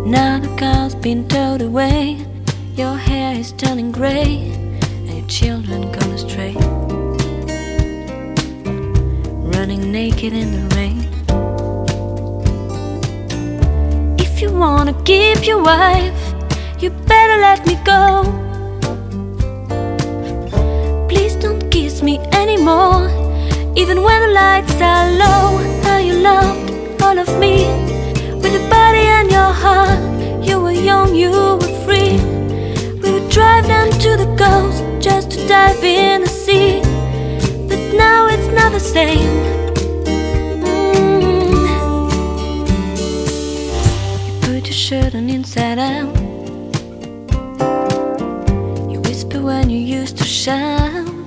Now the car's been towed away, your hair is turning grey, and your children gone astray, running naked in the rain. If you wanna keep your wife, you better let me go. Please don't kiss me anymore, even when the lights are low. How you loved all of me, with your body and your heart. You were young, you were free. We would drive down to the coast just to dive in the sea. But now it's not the same. You put your shirt on inside out. You whisper when you used to shout.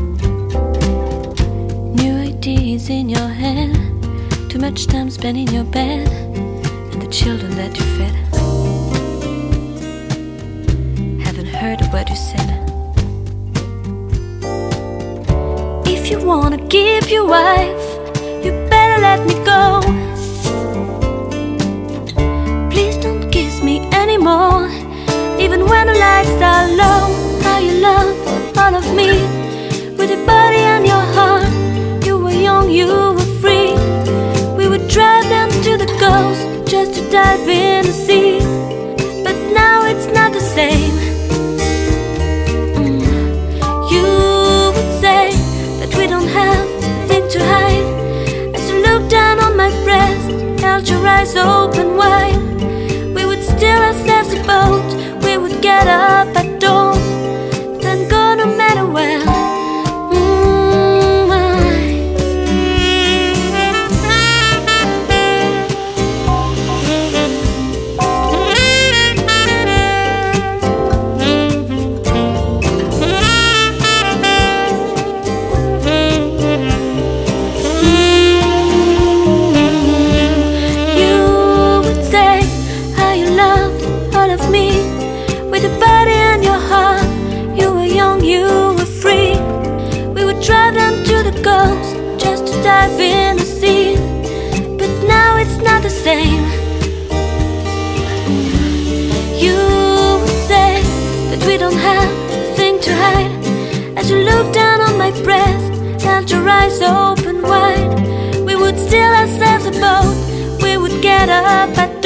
New ideas in your head, too much time spent in your bed, and the children that you fed haven't heard of what you said. If you wanna keep your wife, you better let me go. Please don't kiss me anymore, even when the lights are low. How you love all of me, with your body and your heart. You were young, you were free. We would drive down to the coast just to dive in the sea. But now it's not the same. You would say that we don't have a thing to hide, as you look down on my breast, held your eyes open wide. We would steal ourselves a boat, we would get up at dawn, then go no matter where. With your body and your heart, you were young, you were free. We would drive down to the coast just to dive in the sea. But now it's not the same. You would say that we don't have a thing to hide, as you look down on my breast, held your eyes open wide. We would steal ourselves a boat, we would get up at